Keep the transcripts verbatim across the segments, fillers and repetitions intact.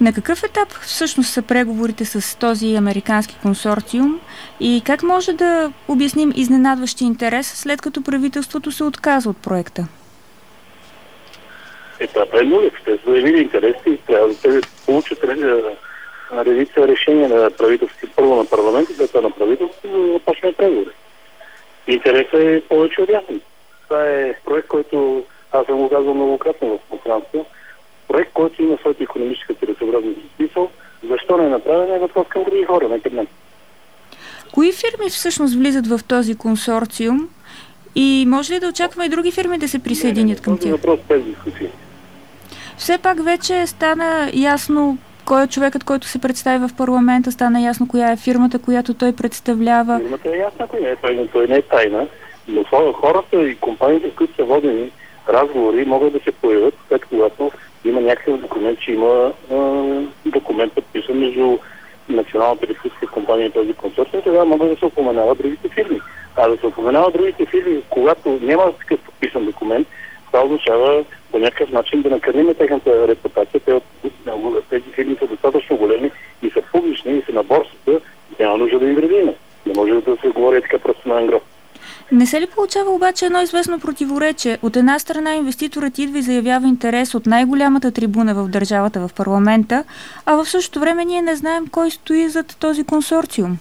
На какъв етап всъщност са преговорите с този американски консорциум и как може да обясним изненадващи интерес, след като правителството се отказва от проекта? Етап е нулев. Те са заявили интерес и трябва да се получат редица решения на правителството, първо на парламент и след това на правителството, за да започне преговори. Интересът е повече от ясен. Това е проект, който аз съм го казвал многократно в пространство. Проект, който има своята икономическа целесъобразност и смисъл. Защо не е направен е въпрос към други хора, не към мен. Кои фирми всъщност влизат в този консорциум и може ли да очакваме и други фирми да се присъединят не, не, към тях? Въпрос без дискусия. Все пак вече стана ясно кой е човекът, който се представи в парламента, стана ясно коя е фирмата, която той представлява. Фирмата е ясна, коя е. Той, той не е тайна, но хората и компаниите, които са водени разговори, могат да се появят, след когато има някакъв документ, че има е, документ подписан между Националната ресурска компания и този консорциум, тогава могат да се упоменават другите фирми. А да се упоменават другите фирми, когато няма такъв подписан документ, това означава по някакъв начин да накърним техната репутация. Те, тези фирми са достатъчно големи и са публични и са на борсата, няма нужда да им вредиме. Не може да се говори така просто на ангро. Не се ли получава обаче едно известно противоречие? От една страна инвеститорът идва и заявява интерес от най-голямата трибуна в държавата, в парламента, а в същото време ние не знаем кой стои зад този консорциум.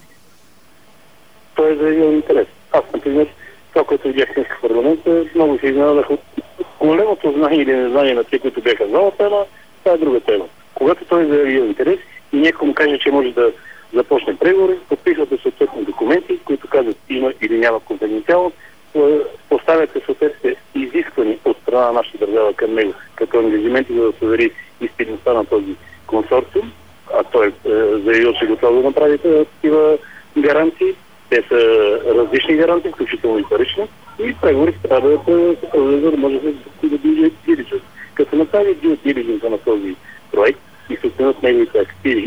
Той е заявил интерес. Аз, например, това, което видях днес в парламента, много се изненадах от големото знание или незнание на тези, които бяха в залата, но това е друга тема. Когато той заявил интерес и някой му каже, че може да започне преговори, подписват се съответни документи, които казват има или няма конфиденциалност, поставят се съответните изисквания от страна на нашата държава към него, като ангажименти, за да се вери истинността на този консорциум, а той е заявил, че готов да направи такива гаранции. Те са различни гаранции, включително и парични, и преговорите трябва да се проведат, за да може да се дължи дилидженс. Като направи дилидженса на този проект и се оценят неговите активи,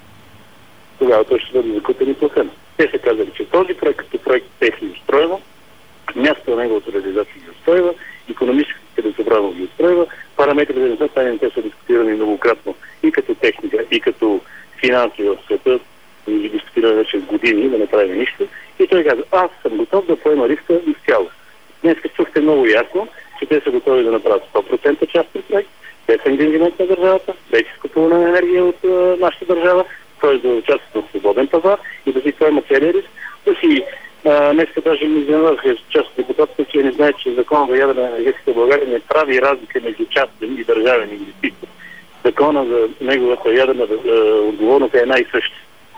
тогава той ще бъде закупен и платен. Те са казали, че този проект като проект техни устройва, място на неговата реализация ги устройва, икономическата целесъобразност ги устройва, параметрите не са тайни, те са дискутирани многократно и като техника, и като финанси в света, и ги дискутираме вече години, да не прави нищо. И той каза, аз съм готов да поема риска изцяло. Днес чухте много ясно, че те са готови да направят сто процента частен проект, те са ангажимент на държавата, без изкупуване на енергия от а, нашата държава, т.е. да участват в свободен пазар и да си поема целия риск. Да си, а, днеска даже ми изненадаха част от депутатите, че не знаят, че Закон за ядрена енергетика в България не прави разлика между частен и държавен инвеститор. Закона за неговата ядрена отговорност е една и съща.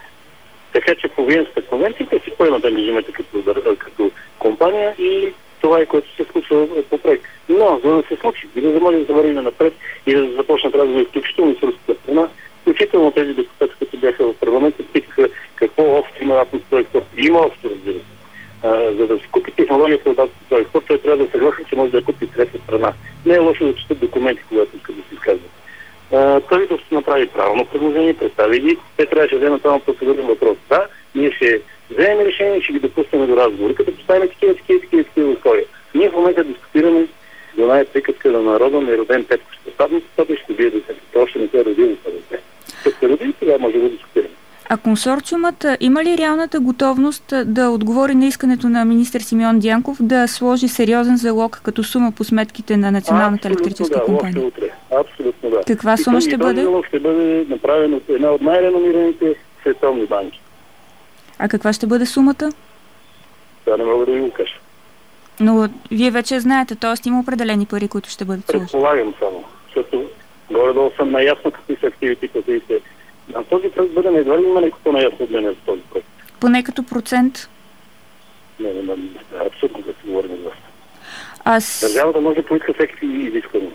Така че по Виенската конвенция те си поемат ангажимента като, като компания и това е което се случва по проект. Но за да се случи, и да може да завървим напред и да започнат разговори, включително и с руската страна, включително тези депутати, които бяха в парламента, питаха какво общо има атомстройекспорт. Има общо, разбира се. За да се купи технологията от атомстройекспорт, той трябва да съгласи, че може да я купи трета страна. Не е лошо да четат документи, когато искат да се изказват. Правителството направи правилно предложение, представи ги. Те трябваше да вземат това процедурен въпрос. Да, ние ще вземем решение и ще ги допуснем до разговори, като поставим такива, такива, такива, такива условия. Ние в момента дискутираме за една приказка на народа, не роден Петко ще стане, и ще бие детето. Това още не се е родило това дете. Като се роди, тогава може да дискутираме. А консорциумът има ли реалната готовност да отговори на искането на министър Симеон Дянков да сложи сериозен залог като сума по сметките на Националната електрическа да, компания? Още утре. Абсолютно да. Каква и сума ще бъде? Този залог ще бъде направен от една от най-реномираните световни банки. А каква ще бъде сумата? Това не мога да ви го кажа. Но вие вече знаете, т.е. има определени пари, които ще бъдат сложени. Предполагам само, защото горе-долу съм наясно какви са активите, които се. На този проект бъде не едва ли има някакво наясно от мен за този проект. Поне като процент? Не, не, не, не, абсолютно да си говорим за това. Аз... Държавата може да поиска всеки изисквания.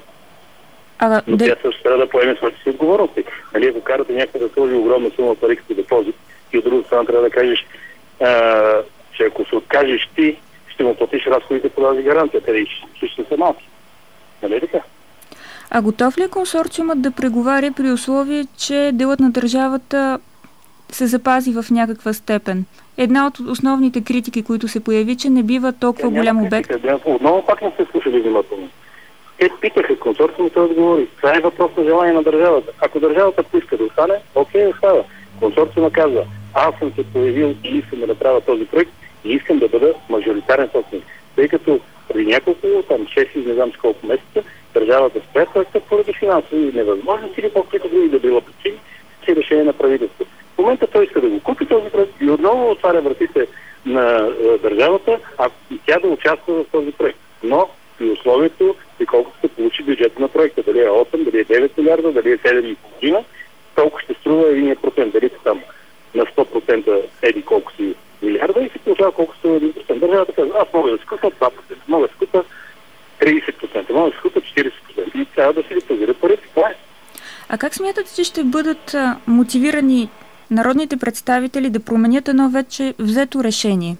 А, но де... тя също трябва да поеме своите си отговорности. Нали, ако карате някъде да сложи огромна сума пари като депозит и от друга страна трябва да кажеш, а, че ако се откажеш ти, ще му платиш разходите по тази гаранция. Те ще са малки. Нали така? А готов ли е консорциумът да преговаря при условие, че делът на държавата се запази в някаква степен? Една от основните критики, които се появи, че не бива толкова е, голям обект. Отново пак не сте слушали внимателно. Те питаха консорциума, той отговори. Това е въпрос на желание на държавата. Ако държавата поиска да остане, окей, остава. Консорциума казва, аз съм се появил и искам да направя този проект и искам да бъда мажоритарен собственик. Тъй като преди няколко, там шест не знам с колко месеца, държавата спря проекта поради финансови невъзможности или по-крито други да било причини, си решение на правителството. В момента той иска да го купи този проект и отново отваря вратите на е, държавата, а и тя да участва в този проект. Но при условието, и колкото се получи бюджета на проекта, дали е осем, дали е девет милиарда, дали е седем и половина, толкова ще струва един процент, дали са там на сто процента еди колко си милиарда и се получава колко струва един процент. Държавата казва, аз мога да скъпна два процента, мога да скъпна трийсет процента, мога да скъпна четирийсет процента и трябва да се депозира парите. Това е. А как смятате, че ще бъдат а, мотивирани народните представители да променят едно вече взето решение?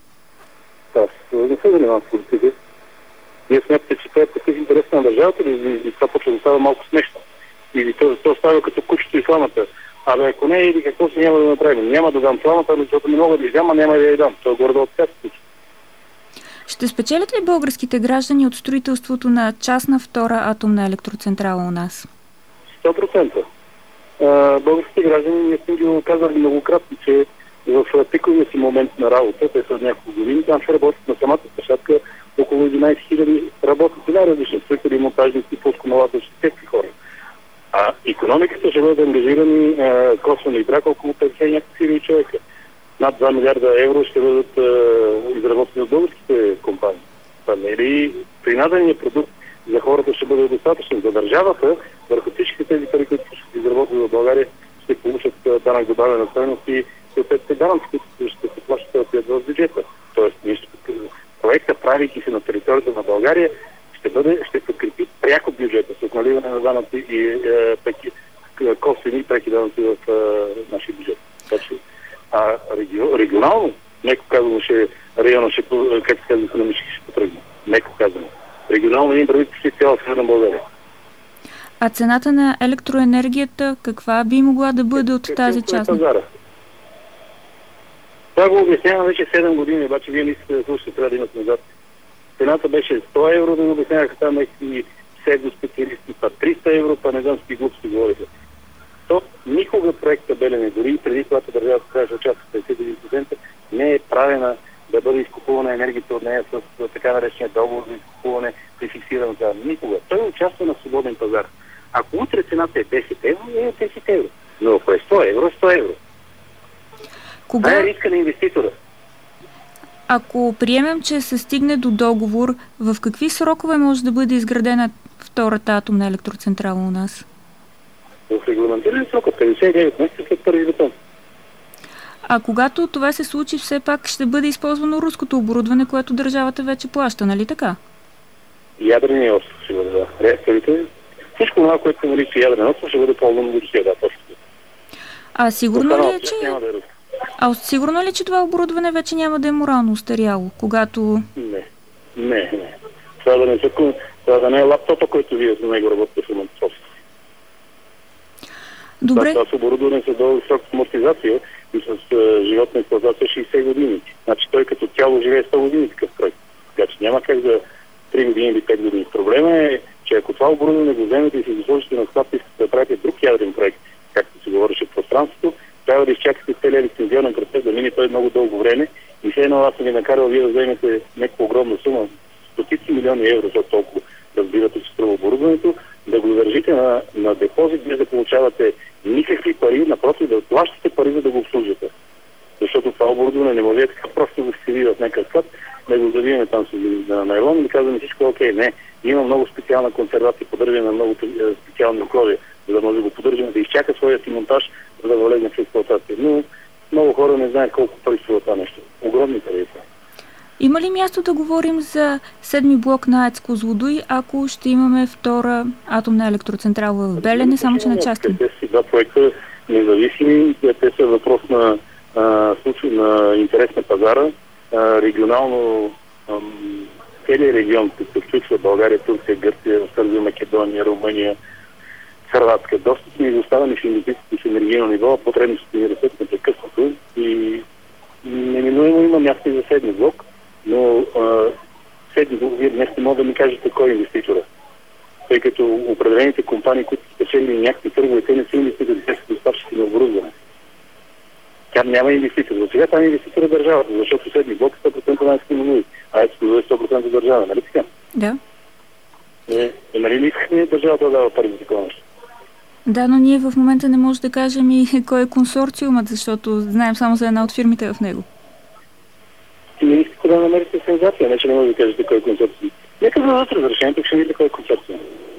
Аз не се занимавам с политика. Вие смятате, че това е такъв интерес на държавата или това почва да става малко смешно? Или то, то става като кучето и сламата. Абе, ако не, или какво си няма да направим? Няма да дам сламата, защото не мога да издам, а няма да я дам. Това е горе от тази случай. Ще спечелят ли българските граждани от строителството на частна втора атомна електроцентрала у нас? сто процента. Българските граждани, ние сме ги казали многократно, че в пиковия си момент на работа, те са от няколко години, там ще работят на самата площадка около единайсет хиляди работници, най-различни строители, монтажници, пусконаладващи, всеки хора. А икономиката ще бъде ангажирани косвено и пряко около петдесет някакви хиляди човека. Над два милиарда евро ще бъдат а, изработени от българските компании. Това не е ли принадения продукт за хората ще бъде достатъчно? За държавата, върху всички тези пари, които ще се изработят в България, ще получат данък добавена стойност и съответните данъци, които ще се плащат в бюджета. Тоест, нещо, проекта, правейки се на територията на България, ще бъде, ще подкрепи пряко бюджета с наливане на данъци и е, преки, косвени преки данъци в е, нашия бюджет. Така че, а реги, регионално, неко казано, ще района ще, как се казва, економически ще потръгне. Неко казано. Регионално един прави почти цяла Северна България. А цената на електроенергията каква би могла да бъде от как, тази част? Това го обяснявам вече седем години, обаче вие не искате да слушате, трябва да имате назад. Цената беше сто евро, да го обясняваха там и псевдоспециалисти, па триста евро, па не знам с глупости говориха. То никога проекта Белене, дори преди когато държавата трябваше да участва петдесет и един процента, не е правена да бъде изкупувана енергията от нея с така наречения договор за изкупуване при фиксиран цена. Никога. Той участва на свободен пазар. Ако утре цената е десет евро, е десет евро. Но ако е сто евро, сто евро. Кога... Това е риска на инвеститора. Ако приемем, че се стигне до договор, в какви срокове може да бъде изградена втората атомна електроцентрала у нас? В регламентиран срок от петдесет и девет месеца след първи бетон. А когато това се случи, все пак ще бъде използвано руското оборудване, което държавата вече плаща, нали така? Ядрения остров ще бъде, да. Реакторите. Всичко това, което се нарича ядрен остров, ще бъде ползвано до Русия, да, точно. А сигурно ли е, че... Няма да е руска. А сигурно ли, че това оборудване вече няма да е морално устаряло, когато... Не, не, не. Това да не, са, това да не е лаптопа, който вие за него работите в момента собствено. Добре. Това, това с оборудване с дълъг срок с амортизация и с uh, животна експлоатация шейсет години. Значи той като цяло живее сто години такъв проект. Така че няма как за три години или пет години. Проблема е, че ако това оборудване го вземете и си го сложите на склад и искате да правите друг ядрен проект, както се говореше в пространството, трябва да изчакате целият лицензионен процес, да мине той много дълго време и все едно аз съм ви накарал вие да вземете някаква огромна сума, стотици милиони евро, защото толкова разбирате, че струва оборудването, да го държите на, на депозит, без да получавате никакви пари, напротив да плащате пари, за да го обслужвате. Защото това оборудване не може така просто да се види в някакъв склад, да го завиеме там с на найлон и да казваме всичко окей. Не, има много специална консервация, поддържане на много специални условия, за да може да го поддържаме, да изчака своя си монтаж, за да влезе в експлоатация. Но много хора не знаят колко пари струва това нещо. Огромни пари. Има ли място да говорим за седми блок на АЕЦ Козлодуй, ако ще имаме втора атомна електроцентрала в Белене, само че на части? Те си два проекта независими, те са въпрос на, а, случай на интерес на пазара. А, регионално целият регион, като включва България, Турция, Гърция, Сърбия, Македония, Румъния, Хърватска. Доста сме изоставени в инвестициите с енергийно ниво, потребностите ни растат непрекъснато и неминуемо има място и за седми блок, но а, седми блок, вие днес не може да ми кажете кой е инвеститора. тъй като определените компании, които спечели някакви търгове, те не са инвеститори, те са доставчици на оборудване. Тя няма инвеститор. За сега там инвеститор е държавата, защото седми блок е сто процента на ескимови, а ескимови е сто процента държава, нали така? Да. Е, е нали не искахме държавата да дава пари за такова нещо? Да, но ние в момента не можем да кажем и кой е консорциумът, защото знаем само за една от фирмите в него. И не искате да намерите сензация, не че не може да кажете кой е консорциум. Нека да дадат разрешението, ще видите кой е консорциум.